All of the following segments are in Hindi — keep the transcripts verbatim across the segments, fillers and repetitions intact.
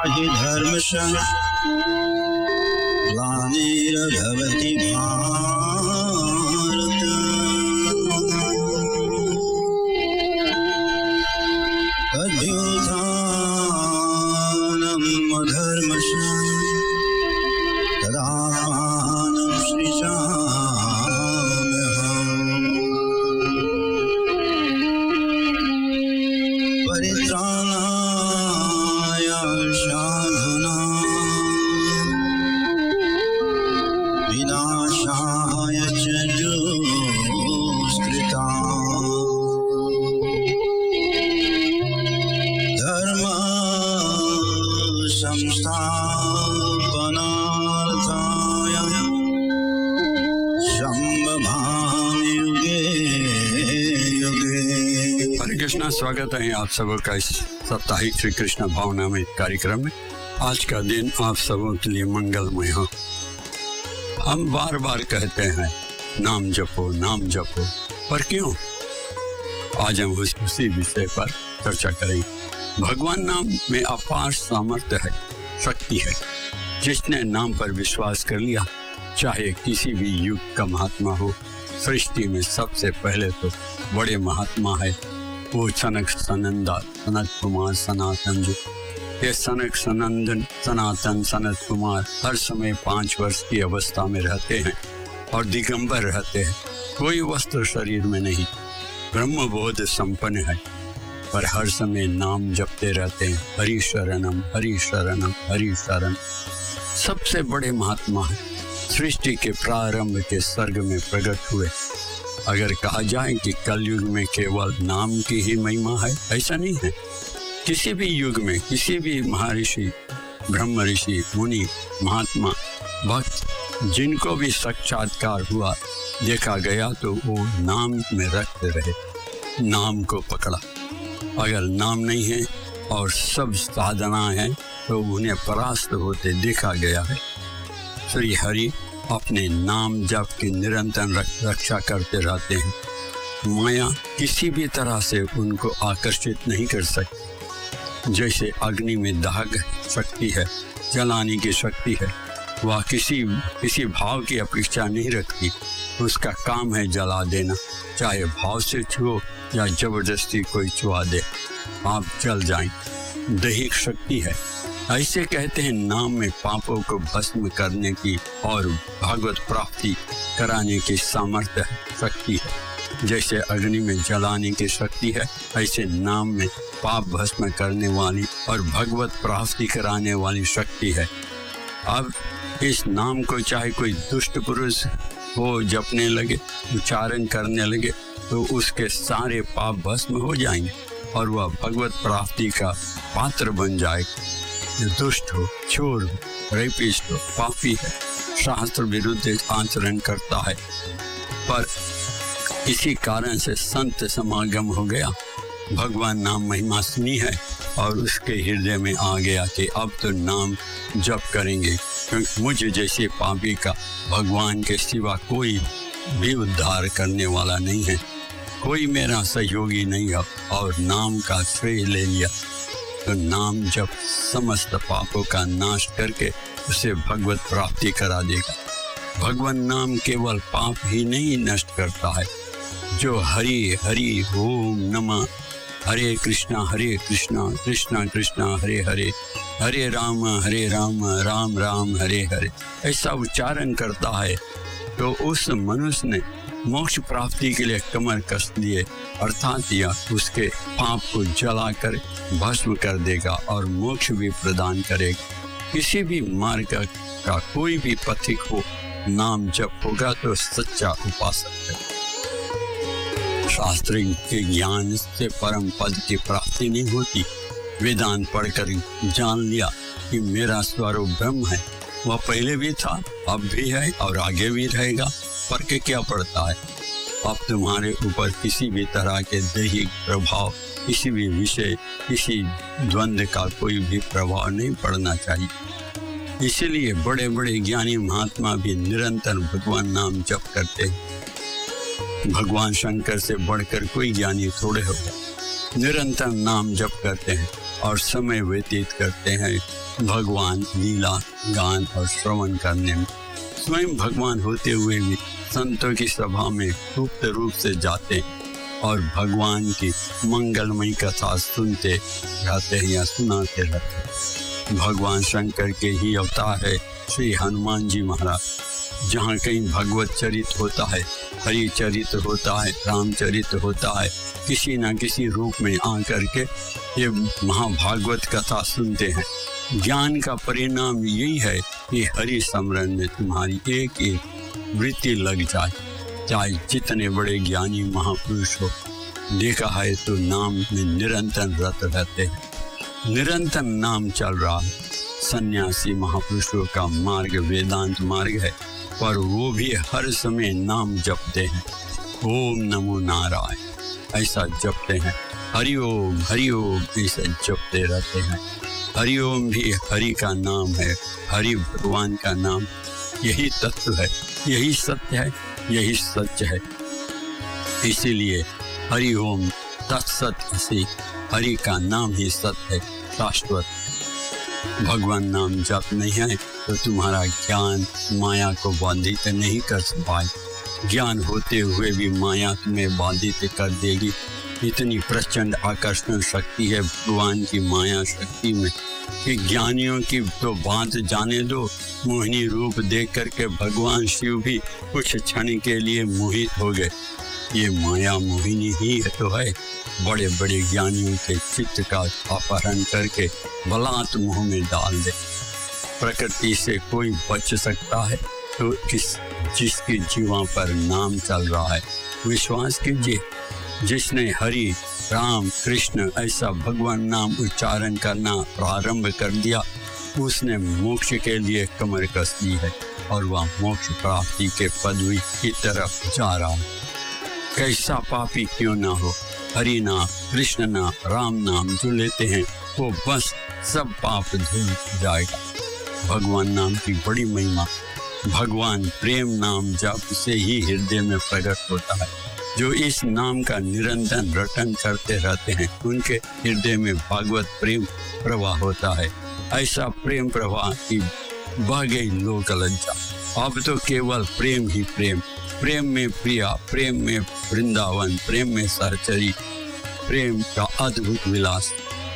हि धर्मस्य ग्लानिर्भवति भारत अभ्युत्थानम् अधर्मस्य तदात्मानं सृजाम्यहम् परित्राणाय साधूनां विनाशाय च दुष्कृताम् धर्म संस्थापनार्थाय संभवामि युगे युगे। हरे कृष्णा, स्वागत है आप सबों का इस साप्ताहिक श्री कृष्ण भावना में कार्यक्रम में। आज का दिन आप सबों के लिए मंगलमय हो। हम बार बार कहते हैं नाम जपो नाम जपो, पर क्यों? आज हम उस उसी विषय पर चर्चा करेंगे। भगवान नाम में अपार सामर्थ्य है, शक्ति है। जिसने नाम पर विश्वास कर लिया, चाहे किसी भी युग का महात्मा हो। सृष्टि में सबसे पहले तो बड़े महात्मा है वो सनक सनंदा सनत कुमार सनातन जी। ये सनक सनंदन सनातन सनत कुमार हर समय पाँच वर्ष की अवस्था में रहते हैं और दिगंबर रहते हैं। कोई वस्त्र शरीर में नहीं, ब्रह्मबोध संपन्न है, पर हर समय नाम जपते रहते हैं। हरि शरणम हरि शरणम हरि शरण। सबसे बड़े महात्मा है, सृष्टि के प्रारंभ के सर्ग में प्रकट हुए। अगर कहा जाए कि कलयुग में केवल नाम की ही महिमा है, ऐसा नहीं है। किसी भी युग में किसी भी महर्षि, ब्रह्म ऋषि, मुनि, महात्मा, भक्त, जिनको भी साक्षात्कार हुआ, देखा गया, तो वो नाम में रखते रहे, नाम को पकड़ा। अगर नाम नहीं है और सब साधना है तो उन्हें परास्त होते देखा गया है। श्री हरि अपने नाम जप की निरंतर रक्षा करते रहते हैं। माया किसी भी तरह से उनको आकर्षित नहीं कर सकती। जैसे अग्नि में दाग शक्ति है, जलाने की शक्ति है, वह किसी किसी भाव की अपेक्षा नहीं रखती। उसका काम है जला देना, चाहे भाव से छुओ या जबरदस्ती कोई छुआ दे, आप जल जाएं। दैहिक शक्ति है। ऐसे कहते हैं नाम में पापों को भस्म करने की और भागवत प्राप्ति कराने की सामर्थ्य शक्ति है। जैसे अग्नि में जलाने की शक्ति है, ऐसे नाम में पाप भस्म करने वाली और भगवत प्राप्ति कराने वाली शक्ति है। अब इस नाम को चाहे कोई दुष्ट पुरुष हो जपने लगे, उच्चारण करने लगे, तो उसके सारे पाप भस्म हो जाएंगे और वह भगवत प्राप्ति का पात्र बन जाएगा। जो दुष्ट हो, चोर हो, रेपिस्ट हो, पापी है, शास्त्र विरुद्ध आचरण करता है, पर इसी कारण से संत समागम हो गया। भगवान नाम महिमा सुनी है और उसके हृदय में आ गया कि अब तो नाम जप करेंगे, क्योंकि मुझे जैसे पापी का भगवान के सिवा कोई भी उद्धार करने वाला नहीं है, कोई मेरा सहयोगी नहीं है। और नाम का श्रेय ले लिया तो नाम जप समस्त पापों का नाश करके उसे भगवत प्राप्ति करा देगा। भगवान नाम केवल पाप ही नहीं नष्ट करता है। जो हरि हरि ओम नमः, हरे कृष्णा हरे कृष्णा कृष्णा कृष्णा हरे हरे, हरे राम हरे राम राम राम हरे हरे, ऐसा उच्चारण करता है तो उस मनुष्य ने मोक्ष प्राप्ति के लिए कमर कस लिए, अर्थात यह उसके पाप को जलाकर भस्म कर देगा और मोक्ष भी प्रदान करेगा। किसी भी मार्ग का कोई भी पथिक हो, नाम जप होगा तो सच्चा उपासक है। शास्त्र के ज्ञान से परम पद की प्राप्ति नहीं होती। वेदांत पढ़कर जान लिया कि मेरा स्वरूप ब्रह्म है, वह पहले भी था, अब भी है और आगे भी रहेगा, फर्क क्या पड़ता है? अब तुम्हारे ऊपर किसी भी तरह के दैहिक प्रभाव, किसी भी विषय, किसी द्वंद्व का कोई भी प्रभाव नहीं पड़ना चाहिए। इसीलिए बड़े बड़े ज्ञानी महात्मा भी निरंतर भगवान नाम जप करते हैं। भगवान शंकर से बढ़कर कोई ज्ञानी थोड़े होगा, निरंतर नाम जप करते हैं। और समय व्यतीत करते हैं भगवान लीला गान और श्रवण करने में। स्वयं भगवान होते हुए भी संतों की सभा में गुप्त रूप से जाते और भगवान की मंगलमयी कथा सुनते रहते हैं या सुनाते रहते हैं। भगवान शंकर के ही अवतार है श्री हनुमान जी महाराज। जहाँ कहीं भगवत चरित होता है, हरि चरित होता है, रामचरित होता है, किसी न किसी रूप में आकर के ये महाभागवत कथा सुनते हैं। ज्ञान का परिणाम यही है कि हरि स्मरण में तुम्हारी एक एक वृत्ति लग जाए, चाहे जितने बड़े ज्ञानी महापुरुष हो। देखा है तो नाम में निरंतर रत रहते हैं, निरंतर नाम चल रहा है। सन्यासी महापुरुषों का मार्ग वेदांत मार्ग है, पर वो भी हर समय नाम जपते हैं। ओम नमो नारायण ऐसा जपते हैं, हरि ओम हरि ओम ऐसा जपते रहते हैं। हरि ओम भी हरि का नाम है, हरि भगवान का नाम। यही तत्व है, यही सत्य है, यही सच है। इसीलिए हरि ओम तत्सत से हरि का नाम ही सत्य है, शाश्वत। भगवान नाम जप नहीं है तो तुम्हारा ज्ञान माया को बाधित नहीं कर पाए। ज्ञान होते हुए भी माया तुम्हें बाधित कर देगी। इतनी प्रचंड आकर्षण शक्ति है भगवान की माया शक्ति में कि ज्ञानियों की तो बात जाने दो। मोहिनी रूप देख करके भगवान शिव भी कुछ क्षण के लिए मोहित हो गए। ये माया मोहिनी ही तो है, बड़े बड़े ज्ञानियों के चित्त का अपहरण करके बलात् मोह में डाल दे। प्रकृति से कोई बच सकता है तो किस जिसके जीवा पर नाम चल रहा है। विश्वास कीजिए, जिसने हरि राम कृष्ण ऐसा भगवान नाम उच्चारण करना प्रारंभ कर दिया, उसने मोक्ष के लिए कमर कस दी है और वह मोक्ष प्राप्ति के पदवी की तरफ जा रहा है। कैसा पापी क्यों ना हो, हरि नाम कृष्ण नाम राम नाम जो लेते हैं वो बस सब पाप धुल जाएगा। भगवान नाम की बड़ी महिमा। भगवान प्रेम नाम जप से ही हृदय में प्रकट होता है। जो इस नाम का निरंतर रटन करते रहते हैं उनके हृदय में भागवत प्रेम प्रवाह होता है। ऐसा प्रेम प्रवाह की बह गई लोक लज्जा। अब तो केवल प्रेम ही प्रेम, प्रेम में प्रिया, प्रेम में वृंदावन, प्रेम में सहचरी, प्रेम का अद्भुत विलास।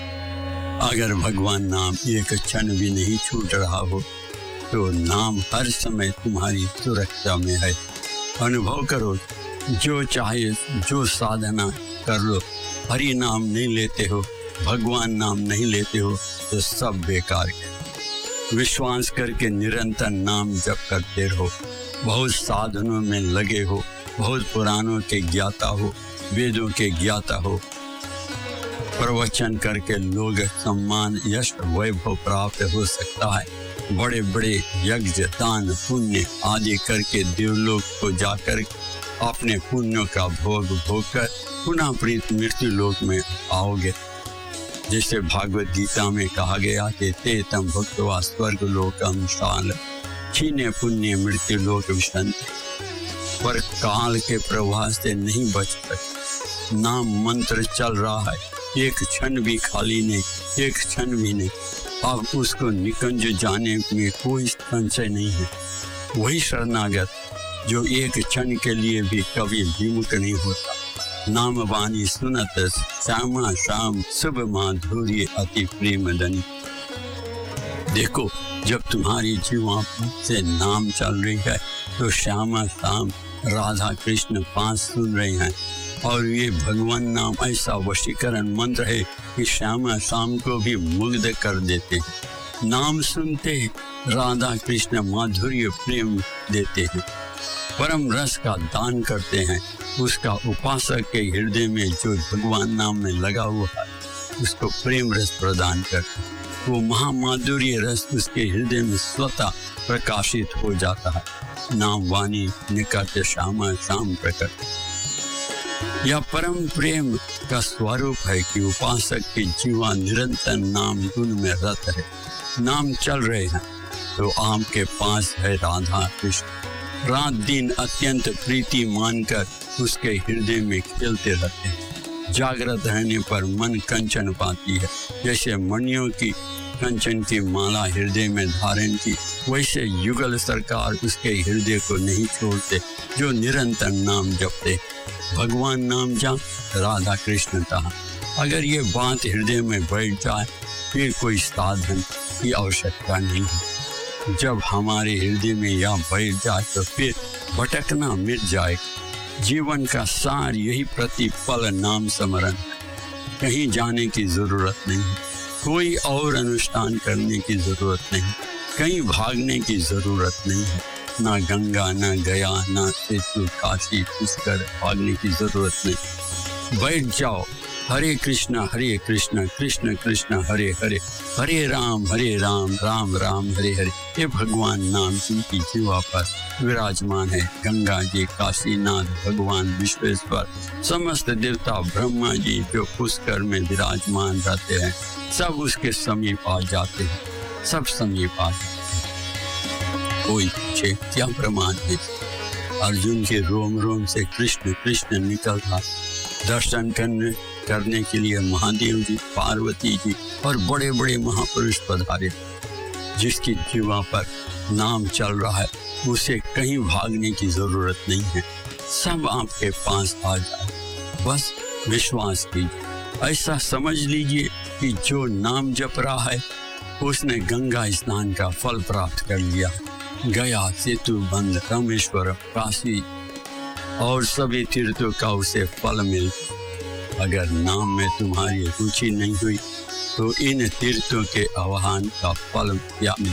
अगर भगवान नाम एक क्षण भी नहीं छूट रहा हो तो नाम हर समय तुम्हारी सुरक्षा में है। अनुभव करो, जो चाहे जो साधना कर लो, हरि नाम नहीं लेते हो, भगवान नाम नहीं लेते हो तो सब बेकार है। विश्वास करके निरंतर नाम जप करते रहो। बहुत साधनों में लगे हो, बहुत पुराणों के ज्ञाता हो, वेदों के ज्ञाता हो, प्रवचन करके लोग सम्मान यश वैभव प्राप्त हो सकता है। बड़े बड़े यज्ञ दान पुण्य आदि करके देवलोक को जाकर अपने पुण्यों का भोग भोग कर पुनः प्रीत मृत्यु लोक में आओगे। जैसे भागवत गीता में कहा गया कि ते तम भक्त्वा स्वर्ग लोकम शाल छीने पुण्य मृत्यु लोक विशंति। पर काल के प्रवाह से नहीं बच सकते। नाम मंत्र चल रहा है, एक क्षण भी खाली नहीं, एक क्षण भी नहीं। अब उसको निकंज जाने में कोई संशय नहीं है। वही शरणागत जो एक क्षण के लिए भी कभी विमुख नहीं होता। नाम वाणी सुनत श्यामा शाम शुभ माधुर्य अति प्रेम धनी। देखो, जब तुम्हारी जीवा से नाम चल रही है तो श्यामा शाम राधा कृष्ण पांच सुन रहे हैं और ये भगवान नाम ऐसा वशीकरण मंत्र है कि श्यामा शाम को भी मुग्ध कर देते हैं। नाम सुनते राधा कृष्ण माधुर्य प्रेम देते हैं, परम रस का दान करते हैं। उसका उपासक के हृदय में जो भगवान नाम में लगा हुआ है उसको प्रेम रस प्रदान करते हैं। वो महामाधुर्य रस उसके हृदय में स्वतः प्रकाशित हो जाता है। नाम वाणी निकट श्यामा शाम प्रकट। यह परम प्रेम का स्वरूप है कि उपासक की जीवा निरंतर नाम गुण में रत है। नाम चल रहे हैं तो आपके पास है राधा कृष्ण। रात दिन अत्यंत प्रीति मानकर उसके हृदय में खेलते रहते हैं। जागृत रहने पर मन कंचन पाती है। जैसे मणियों की कंचन की माला हृदय में धारण की, वैसे युगल सरकार उसके हृदय को नहीं छोड़ते जो निरंतर नाम जपते। भगवान नाम जाप, राधा कृष्ण कहा। अगर ये बात हृदय में बैठ जाए फिर कोई साधन की आवश्यकता नहीं है। जब हमारे हृदय में यह बैठ जाए तो फिर भटकना मिट जाएगा। जीवन का सार यही प्रतिपल नाम स्मरण, कहीं जाने की जरूरत नहीं, कोई और अनुष्ठान करने की जरूरत नहीं, कहीं भागने की जरूरत नहीं है। ना गंगा, ना गया, ना सेतु, काशी, पुष्कर भागने की जरूरत नहीं। बैठ जाओ, हरे कृष्णा हरे कृष्णा कृष्ण कृष्ण हरे हरे, हरे राम हरे राम राम राम हरे हरे। ये भगवान नाम जिनकी जीवा पर विराजमान है। गंगा जी, काशीनाथ, भगवान विश्वेश्वर, समस्त देवता, ब्रह्मा जी जो पुष्कर में विराजमान रहते हैं, सब उसके समीप आ जाते हैं, सब समीप आ जाते हैं। कोई पूछे क्या प्रमाण है? अर्जुन के रोम रोम से कृष्ण कृष्ण निकल रहा। दर्शन करने करने के लिए महादेव जी, पार्वती जी और बड़े बड़े महापुरुष पधारे। जिसकी जीवा पर नाम चल रहा है उसे कहीं भागने की जरूरत नहीं है, सब आपके पास आ जाए, बस विश्वास कीजिए। ऐसा समझ लीजिए कि जो नाम जप रहा है उसने गंगा स्नान का फल प्राप्त कर लिया। गया, सेतु बंध, रामेश्वरम, काशी और सभी तीर्थों का उसे फल मिल। अगर नाम में तुम्हारी रुचि नहीं हुई तो इन तीर्थों के आह्वान का फल क्या मिले?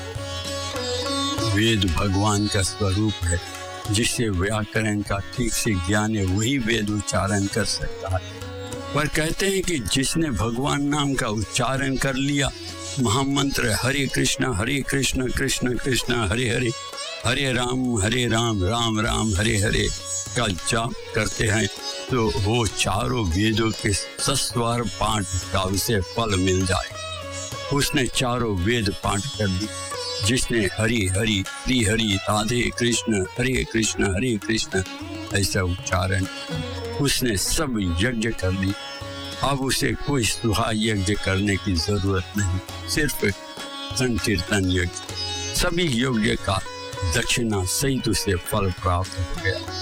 वेद भगवान का स्वरूप है। जिसे व्याकरण का ठीक से ज्ञान है वही वेद उच्चारण कर सकता है। पर कहते हैं कि जिसने भगवान नाम का उच्चारण कर लिया, महामंत्र हरे कृष्णा हरे कृष्णा कृष्ण कृष्ण हरे हरे, हरे राम हरे राम राम राम हरे हरे का जाप करते हैं, तो वो चारों वेदों के सस्वर पाठ का उसे फल मिल जाए। उसने चारों वेद पाठ कर दी। जिसने हरि हरि श्री हरि राधे कृष्ण हरे कृष्ण हरे कृष्ण ऐसा उच्चारण, उसने सब यज्ञ कर ली। अब उसे कोई सुहा यज्ञ करने की जरूरत नहीं, सिर्फ संकीर्तन यज्ञ। सभी यज्ञ का दक्षिणा सहित उसे फल प्राप्त हो गया।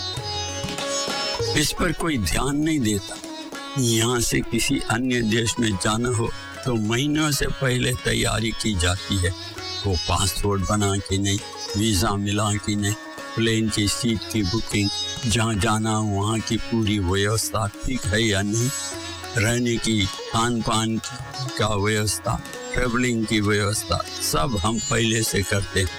इस पर कोई ध्यान नहीं देता। यहाँ से किसी अन्य देश में जाना हो तो महीनों से पहले तैयारी की जाती है। वो पासपोर्ट बना कि नहीं, वीज़ा मिला कि नहीं, प्लेन की सीट की बुकिंग, जहाँ जाना वहाँ की पूरी व्यवस्था ठीक है या नहीं, रहने की, खान पान का व्यवस्था, ट्रेवलिंग की व्यवस्था, सब हम पहले से करते हैं।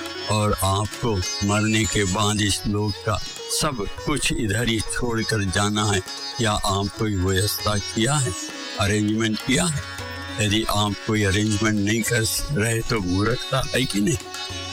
और आपको मरने के बाद इस लोक का सब कुछ इधर ही छोड़कर जाना है। क्या आप कोई व्यवस्था किया है, अरेंजमेंट किया है? यदि आप कोई अरेंजमेंट नहीं कर रहे तो मूर्खता है कि नहीं?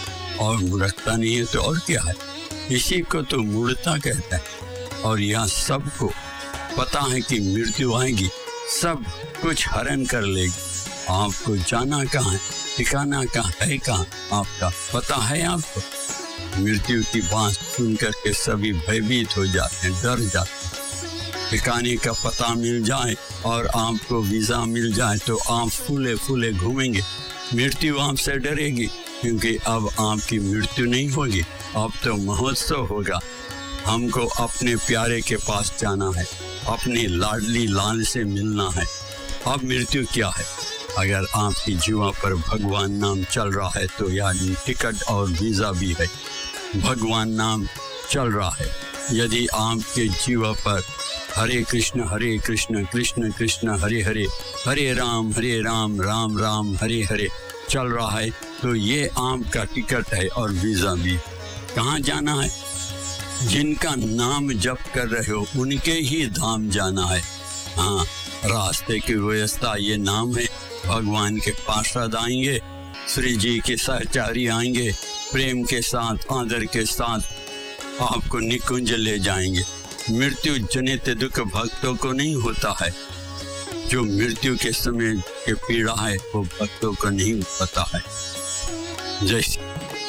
और मूर्खता नहीं है तो और क्या है? इसी को तो मूढ़ता कहता है। और यहाँ सबको पता है कि मृत्यु आएगी, सब कुछ हरण कर लेगी। आपको जाना कहाँ है, ठिकाना कहाँ है, कहाँ आपका पता है आपको? मृत्यु की बात सुनकर के सभी भयभीत हो जाते हैं, डर जाते हैं। ठिकाने का पता मिल जाए और आपको वीज़ा मिल जाए तो आप फूले फूले घूमेंगे। मृत्यु आपसे डरेगी क्योंकि अब आपकी मृत्यु नहीं होगी, अब तो महोत्सव होगा। हमको अपने प्यारे के पास जाना है, अपनी लाडली लाल से मिलना है। अब मृत्यु क्या है? अगर आपकी जीवा पर भगवान नाम चल रहा है तो यानी टिकट और वीज़ा भी है। भगवान नाम चल रहा है। यदि आपके जीवा पर हरे कृष्ण हरे कृष्ण कृष्ण कृष्ण हरे हरे, हरे राम हरे राम राम राम हरे हरे चल रहा है तो ये आपका टिकट है और वीज़ा भी। कहाँ जाना है? जिनका नाम जप कर रहे हो उनके ही धाम जाना है। हाँ, रास्ते की व्यवस्था ये नाम है। भगवान के पार्षद आएंगे, श्री जी के सहचारी आएंगे, प्रेम के साथ आदर के साथ आपको निकुंज ले जाएंगे। मृत्यु जनित दुख भक्तों को नहीं होता है। जो मृत्यु के समय के पीड़ा है वो भक्तों को नहीं पता है। जैसे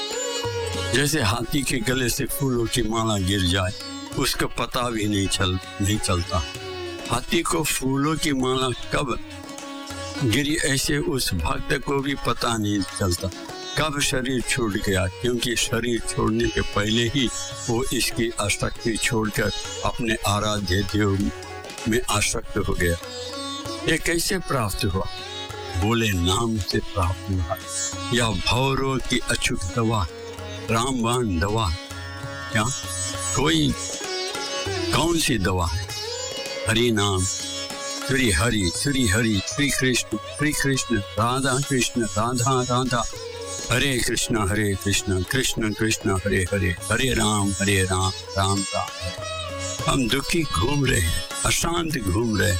जैसे हाथी के गले से फूलों की माला गिर जाए उसको पता भी नहीं चल नहीं चलता। हाथी को फूलों की माला कब गिरी ऐसे उस भक्त को भी पता नहीं चलता कब शरीर छूट गया, क्योंकि शरीर छोड़ने के पहले ही वो इसकी आसक्ति छोड़कर अपने आराध्य देव में आसक्त हो गया। ये कैसे प्राप्त हुआ? बोले नाम से प्राप्त हुआ, या भवरों की अछूत दवा, रामबाण दवा। क्या कोई कौन सी दवा है? हरि नाम, श्री हरि श्री हरि, श्री कृष्ण श्री कृष्ण, राधा कृष्ण राधा राधा, हरे कृष्णा हरे कृष्णा कृष्ण कृष्ण हरे हरे, हरे राम हरे राम राम राम हरे। हम दुखी घूम रहे हैं, अशांत घूम रहे,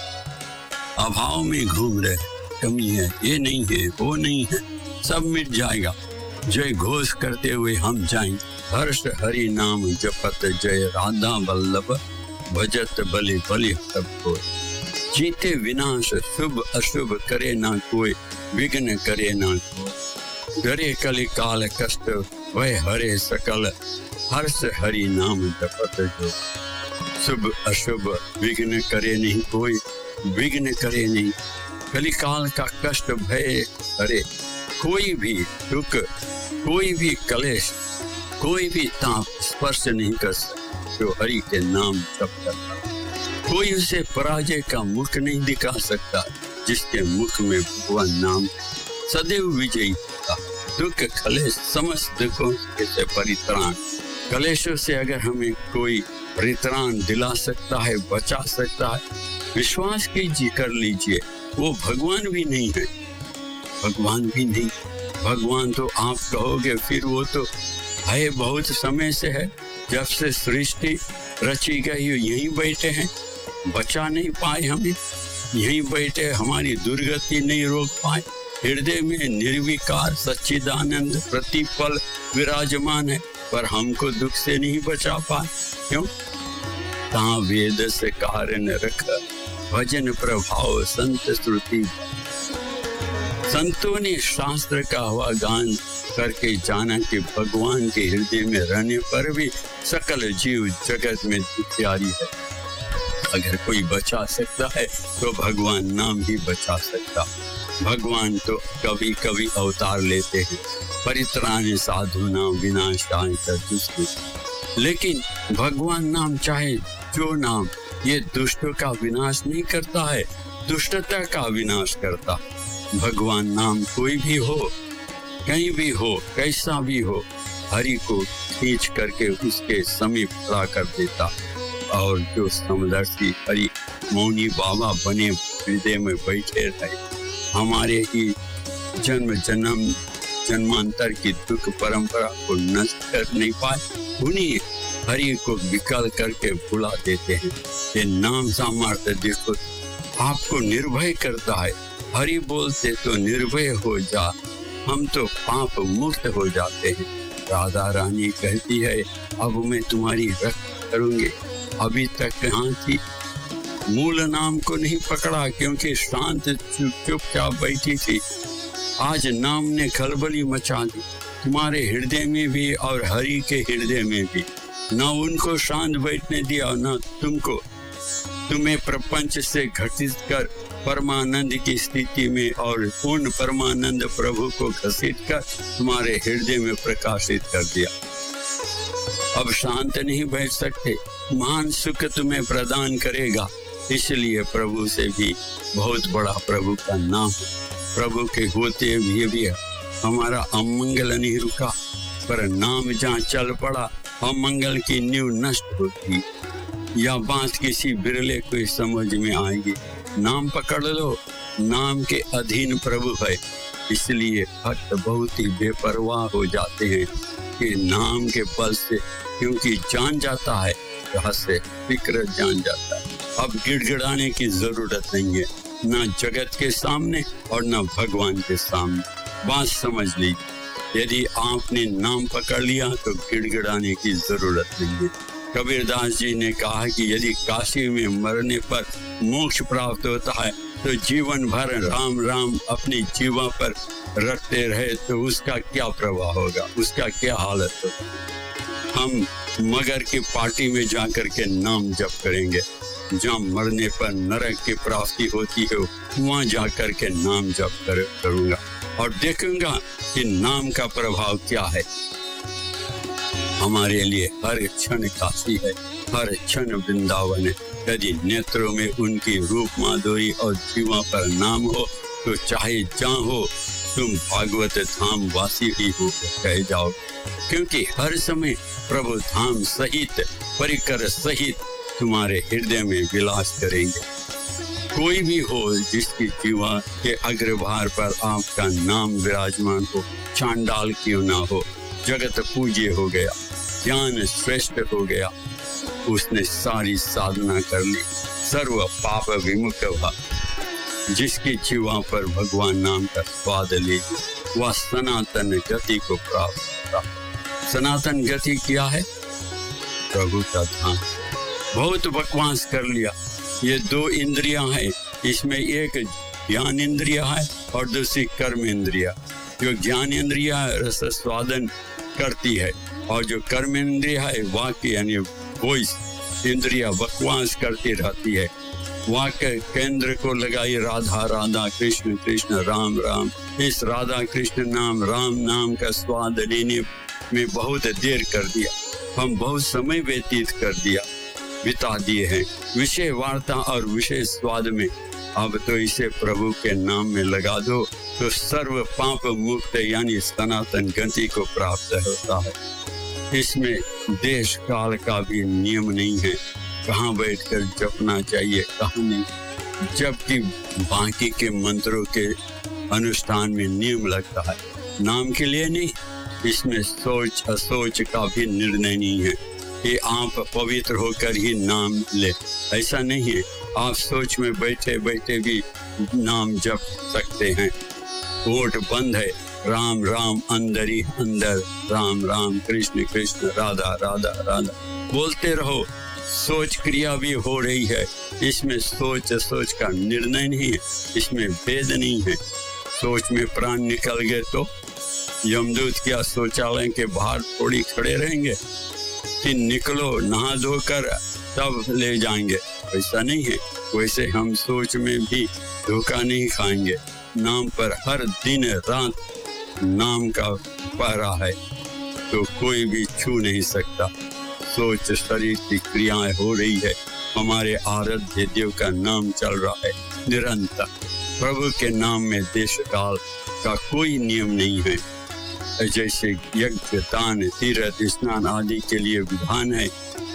अभाव में घूम रहे, कमी है, ये नहीं है वो नहीं है, सब मिट जाएगा। जय घोष करते हुए हम जाएंगे, हर्ष हरि नाम जपत, जय राधा वल्लभ भजत बलि बलि सब कोई। जीते विनाश शुभ अशुभ करे ना कोई, विघ्न करे ना कोई। डरे कलि काल कष्ट वह हरे सकल, हर्ष हरि नाम जपत जो। शुभ अशुभ विघ्न करे नहीं कोई, विघ्न करे नहीं। कलिकाल का कष्ट भय हरे, कोई भी दुख, कोई भी कलेश, कोई भी ताप स्पर्श नहीं कर सकता जो हरि के नाम जप करता। कोई उसे पराजय का मुख नहीं दिखा सकता जिसके मुख में भगवान नाम सदैव विजयी होता। दुख कलेश समस्त दुखों से परित्राण, कलेशों से अगर हमें कोई परित्राण दिला सकता है, बचा सकता है, विश्वास कीजिए, कर लीजिए, वो भगवान भी नहीं है, भगवान भी नहीं। भगवान तो आप कहोगे फिर वो तो है, बहुत समय से है, जब से सृष्टि रची गई यहीं बैठे हैं, बचा नहीं पाए हमें, यहीं बैठे हमारी दुर्गति नहीं रोक पाए। हृदय में निर्विकार सच्चिदानंद प्रतिपल विराजमान है, पर हमको दुख से नहीं बचा पाए। क्यों? ता वेद से कारण रख, भजन प्रभाव संत श्रुति। संतों ने शास्त्र का हुआ गान करके जाना कि भगवान के हृदय में रहने पर भी सकल जीव जगत में दुखियारी है। अगर कोई बचा सकता है तो भगवान नाम ही बचा सकता। भगवान तो कभी कभी अवतार लेते हैं, परित्राण साधु नाम विनाशाय दुष्ट, लेकिन भगवान नाम चाहे जो नाम, ये दुष्टों का विनाश नहीं करता है, दुष्टता का विनाश करता। भगवान नाम कोई भी हो, कहीं भी हो, कैसा भी हो, हरि को खींच करके उसके समीप खड़ा कर देता। और जो समदर्शी हरि मौनी बाबा बने हृदय में बैठे रहे, हमारे ही जन्म जन्म जन्मांतर की दुख परंपरा को नष्ट कर नहीं पाए, उन्हीं हरि को विकल करके भुला देते हैं। ये नाम सामर्थ्य देखो, आपको निर्भय करता है। हरि बोलते तो निर्भय हो जा, हम तो पाप मुक्त हो जाते हैं। राधा रानी कहती है अब मैं तुम्हारी रक्षा करूंगी। अभी तक कहाँ थी, मूल नाम को नहीं पकड़ा क्योंकि शांत चुपचाप बैठी थी। आज नाम ने खलबली मचा दी तुम्हारे हृदय में भी और हरि के हृदय में भी। न उनको शांत बैठने दिया, न तुमको। तुम्हें प्रपंच से घटित कर परमानंद की स्थिति में और पूर्ण परमानंद प्रभु को घसीट कर तुम्हारे हृदय में प्रकाशित कर दिया। अब शांत नहीं बैठ सकते, महान सुख तुम्हें प्रदान करेगा। इसलिए प्रभु से भी बहुत बड़ा प्रभु का नाम। प्रभु के होते हुए भी हमारा अमंगल नहीं रुका, पर नाम जहाँ चल पड़ा अमंगल की नींव नष्ट होती। यह बात किसी बिरले को समझ में आएगी। नाम पकड़ लो, नाम के अधीन प्रभु है। इसलिए भक्त बहुत ही बेपरवाह हो जाते हैं कि नाम के बल से, क्योंकि जान जाता है, रहस्य फिक्र जान जाता है। अब गिड़गिड़ाने की जरूरत नहीं है, ना जगत के सामने और ना भगवान के सामने। बात समझ लीजिए, यदि आपने नाम पकड़ लिया तो गिड़गिड़ाने की जरूरत नहीं है। कबीरदास जी ने कहा कि यदि काशी में मरने पर मोक्ष प्राप्त होता है तो जीवन भर राम राम अपनी जीवा पर रटते रहे तो उसका क्या प्रभाव होगा, उसका क्या हालत होगा। हम मगर की पार्टी में जाकर के नाम जप करेंगे, जहाँ मरने पर नरक की प्राप्ति होती है, वहाँ जाकर के नाम जप कर, करूँगा और देखूंगा कि नाम का प्रभाव क्या है। हमारे लिए हर क्षण काशी है, हर क्षण वृंदावन है। यदि नेत्रों में उनकी रूप माधुरी और जीवा पर नाम हो तो चाहे जहाँ हो तुम भागवत धाम वासी ही हो कह जाओ, क्योंकि हर समय प्रभु धाम सहित परिकर सहित तुम्हारे हृदय में विलास करेंगे। कोई भी हो जिसकी जीवा के अग्रभार पर आपका नाम विराजमान हो, चांडाल क्यों ना हो, जगत पूज्य हो गया, ज्ञान श्रेष्ठ हो गया, उसने सारी साधना कर ली, सर्व पाप विमुक्त हुआ। जिसकी जीवा पर भगवान नाम का स्वाद ले वह सनातन गति को प्राप्त होता। सनातन गति क्या है? प्रभु का धाम। बहुत बकवास कर लिया। ये दो इंद्रियां हैं, इसमें एक ज्ञान इंद्रिया है और दूसरी कर्म इंद्रिया। जो ज्ञान इंद्रिया रस स्वादन करती है और जो कर्म इंद्रिया है वाक्य यानी वॉइस इंद्रिया बकवास करती रहती है। वाक्य केंद्र को लगाई राधा राधा कृष्ण कृष्ण राम राम। इस राधा कृष्ण नाम राम नाम का स्वाद लेने में बहुत देर कर दिया, हम बहुत समय व्यतीत कर दिया बिता दिए हैं विषय वार्ता और विषय स्वाद में। अब तो इसे प्रभु के नाम में लगा दो तो सर्व पाप मुक्त यानी सनातन गति को प्राप्त होता है। इसमें देश काल का भी नियम नहीं है, कहाँ बैठकर जपना चाहिए कहाँ नहीं, जबकि बाकी के मंत्रों के अनुष्ठान में नियम लगता है, नाम के लिए नहीं। इसमें सोच असोच का भी निर्णय नहीं है कि आप पवित्र होकर ही नाम ले, ऐसा नहीं है। आप सोच में बैठे बैठे भी नाम जप सकते हैं। वोट बंद है, राम राम अंदर ही अंदर, राम राम कृष्ण कृष्ण राधा राधा राधा बोलते रहो। सोच क्रिया भी हो रही है, इसमें सोच सोच का निर्णय नहीं है, इसमें भेद नहीं है। सोच में प्राण निकल गए तो यमदूत क्या शौचालय के बाहर थोड़ी खड़े रहेंगे कि निकलो नहा धोकर तब ले जाएंगे, ऐसा नहीं है। वैसे हम सोच में भी धोखा नहीं खाएंगे। नाम पर हर दिन रात नाम का पहरा है तो कोई भी छू नहीं सकता। सोच शरीर की क्रियाएं हो रही है, हमारे आराध्य देव का नाम चल रहा है निरंतर। प्रभु के नाम में देश काल का कोई नियम नहीं है। जैसे यज्ञ दान तीर्थ स्नान आदि के लिए विधान है,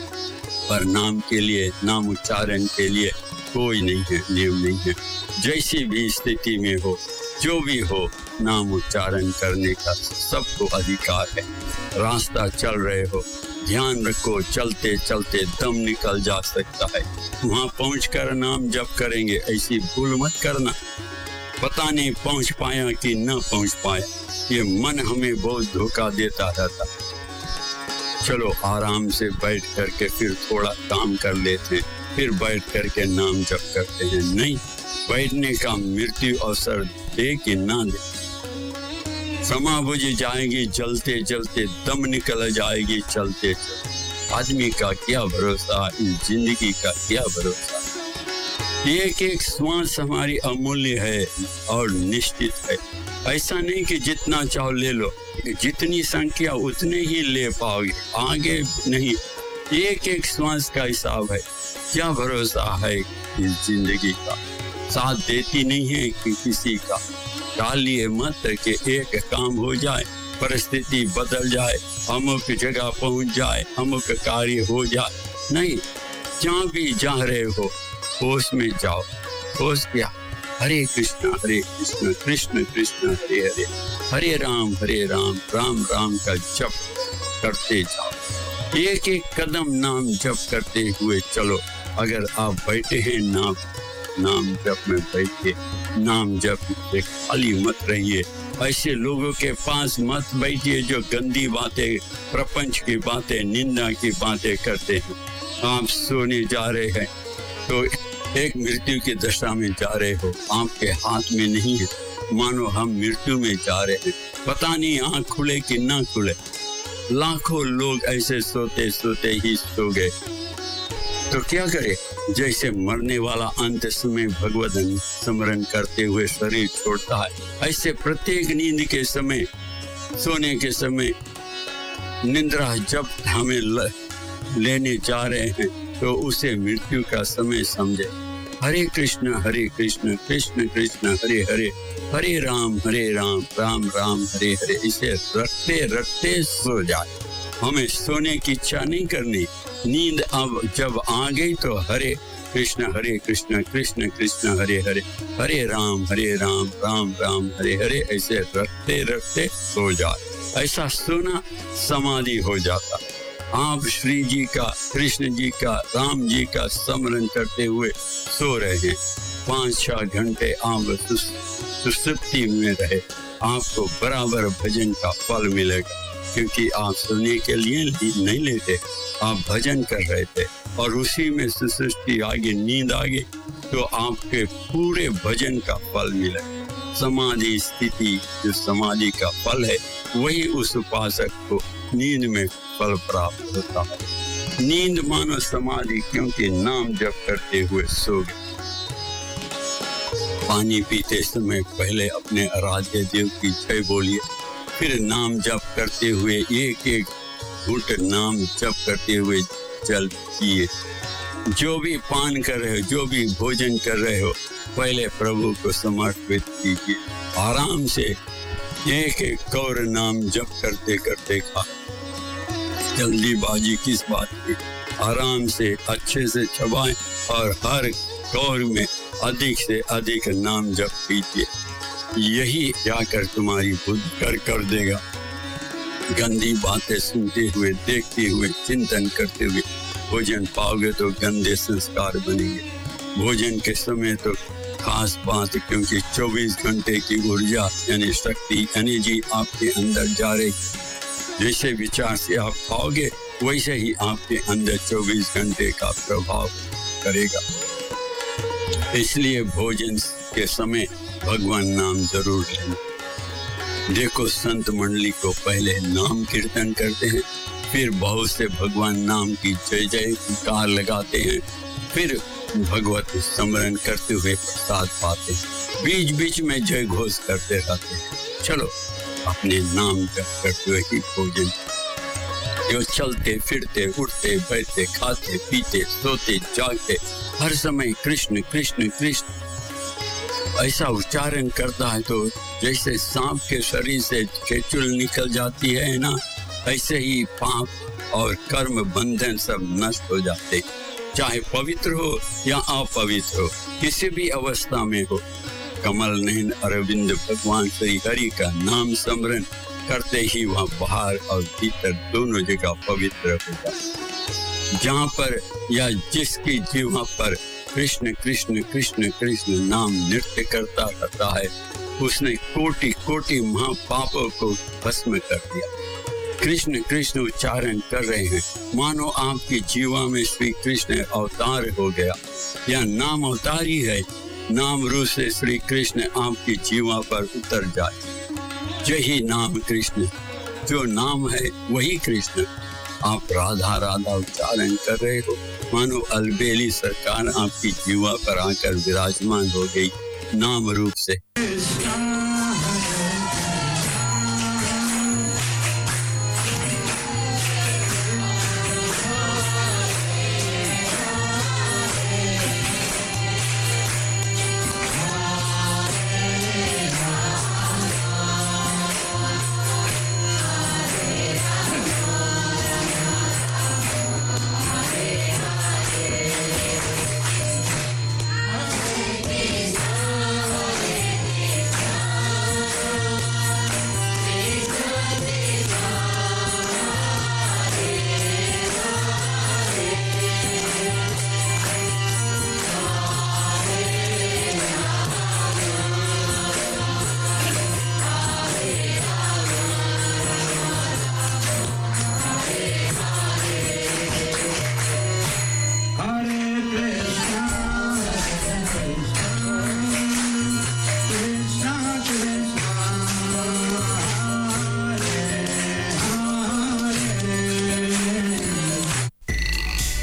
पर नाम के लिए नाम उच्चारण के लिए कोई नहीं है, नियम नहीं है। जैसी भी स्थिति में हो जो भी हो नाम उच्चारण करने का सबको अधिकार है। रास्ता चल रहे हो ध्यान रखो, चलते चलते दम निकल जा सकता है, वहाँ पहुंचकर नाम जप करेंगे, ऐसी भूल मत करना। पता नहीं पहुंच पाया कि न पहुंच पाया, ये मन हमें बहुत धोखा देता रहता। चलो आराम से बैठ करके फिर थोड़ा काम कर लेते हैं, फिर बैठ करके नाम जप करते हैं। नहीं, बैठने का मृत्यु अवसर दे कि ना दे, समा बुझ जाएगी जलते जलते, दम निकल जाएगी चलते चलते। आदमी का क्या भरोसा, इस जिंदगी का क्या भरोसा। एक एक श्वास हमारी अमूल्य है और निश्चित है। ऐसा नहीं कि जितना चाहो ले लो, जितनी संख्या उतने ही ले पाओगे, आगे नहीं। एक एक श्वास का हिसाब है। क्या भरोसा है इस जिंदगी का, साथ देती नहीं है कि किसी का। डालिए मत कि एक काम हो जाए, परिस्थिति बदल जाए, अमुक जगह पहुंच जाए, अमुक कार्य हो जाए। नहीं, जहाँ भी जा रहे हो होश में जाओ। होश क्या? हरे कृष्ण हरे कृष्ण कृष्ण कृष्ण हरे हरे, हरे राम हरे राम राम राम का जप करते जाओ। एक एक कदम नाम जप करते हुए चलो। अगर आप बैठे हैं नाम नाम जप में बैठे, नाम जप से खाली मत रहिए। ऐसे लोगों के पास मत बैठिए जो गंदी बातें, प्रपंच की बातें, निंदा की बातें करते हैं। आप सोने जा रहे हैं तो एक मृत्यु की दशा में जा रहे हो, आपके हाथ में नहीं है। मानो हम मृत्यु में जा रहे हैं, पता नहीं आँख खुले कि ना खुले। लाखों लोग ऐसे सोते सोते ही सो गए। तो क्या करे? जैसे मरने वाला अंत समय भगवत स्मरण करते हुए शरीर छोड़ता है, ऐसे प्रत्येक नींद के समय, सोने के समय, निद्रा जब हमें ल, लेने जा रहे हैं तो उसे मृत्यु का समय समझे। हरे कृष्ण हरे कृष्ण कृष्ण कृष्ण हरे हरे, हरे राम हरे राम राम राम हरे हरे, इसे रटते रटते सो जाए। हमें सोने की इच्छा नहीं करनी। नींद अब जब आ गई तो हरे कृष्ण हरे कृष्ण कृष्ण कृष्ण हरे हरे, हरे राम हरे राम राम राम हरे हरे, ऐसे रटते रटते सो जाए। ऐसा सोना समाधि हो जाता। आप श्री जी का, कृष्ण जी का, राम जी का स्मरण करते हुए सो रहे हैं। पाँच छह घंटे आप सुसुप्ति में रहे, आपको बराबर भजन का फल मिलेगा, क्योंकि आप सोने के लिए नहीं लेते, आप भजन कर रहे थे और उसी में सुसुप्ति आगे, नींद आगे, तो आपके पूरे भजन का फल मिलेगा। समाधि स्थिति, जो समाधि का फल है, वही उस उपासक को नींद में फल प्राप्त होता है। नींद मानो समाधि, क्योंकि नाम जप करते हुए सो गए। पानी पीते समय पहले अपने आराध्य देव की जय बोलिए, फिर नाम जप करते हुए एक एक घूंट नाम जप करते हुए जल पिए। जो भी पान कर रहे हो, जो भी भोजन कर रहे हो, पहले प्रभु को समर्पित कीजिए। आराम से एक एक कौर नाम जप करते करते खा। जल्दीबाजी किस बात की? आराम से अच्छे से चबाएं और हर कौर में अधिक से अधिक नाम जप कीजिए। यही जाकर तुम्हारी बुद्धि कर कर देगा। गंदी बातें सुनते हुए, देखते हुए, चिंतन करते हुए भोजन पाओगे तो गंदे संस्कार बनेंगे। भोजन के समय तो खास बात, क्योंकि चौबीस घंटे की ऊर्जा यानी शक्ति, एनर्जी आपके अंदर जा रही। जैसे विचार से आप खाओगे वैसे ही आपके अंदर चौबीस घंटे का प्रभाव करेगा। इसलिए भोजन के समय भगवान नाम जरूर लेना। देखो, संत मंडली को पहले नाम कीर्तन करते हैं, फिर बहुत से भगवान नाम की जय जयकार लगाते हैं, फिर भगवत स्मरण करते हुए प्रसाद पाते हैं, बीच बीच में जय घोष करते रहते हैं। चलो अपने नाम जप करते हुए ही भोजन, जो चलते फिरते, उठते बैठते, खाते पीते, सोते जागते, हर समय कृष्ण कृष्ण कृष्ण ऐसा उच्चारण करता है तो जैसे सांप के शरीर से केचुल निकल जाती है ना, ऐसे ही पाप और कर्म बंधन सब नष्ट हो जाते। चाहे पवित्र हो या अपवित्र हो, किसी भी अवस्था में हो, कमल नयन अरविंद भगवान श्री हरि का नाम स्मरण करते ही वह बाहर और भीतर दोनों जगह पवित्र होगा। जहाँ पर या जिसकी जीवा पर कृष्ण कृष्ण कृष्ण कृष्ण नाम नृत्य करता रहता है, उसने कोटि कोटि महापापों को भस्म कर दिया। कृष्ण कृष्ण उच्चारण कर रहे हैं, मानो आपकी जीवा में श्री कृष्ण अवतार हो गया, या नाम अवतार ही है। नाम रूप से श्री कृष्ण आपकी जीवा पर उतर जाए। यही नाम कृष्ण, जो नाम है वही कृष्ण। आप राधा राधा उच्चारण कर रहे हो, मानो अलबेली सरकार आपकी जीवा पर आकर विराजमान हो गई नाम रूप से।